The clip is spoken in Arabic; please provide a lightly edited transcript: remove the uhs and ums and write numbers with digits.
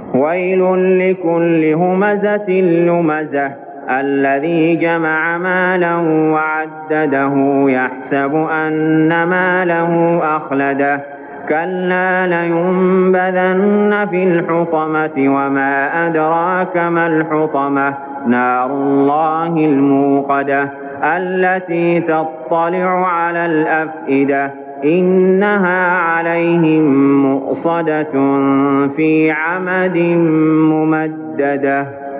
ويل لكل همزة لمزة الذي جمع مالا وعدده يحسب أن ماله أخلده كلا لينبذن في الحطمة وما أدراك ما الحطمة نار الله الموقدة التي تطلع على الأفئدة إنها عليهم مؤصدة في عمد ممددة.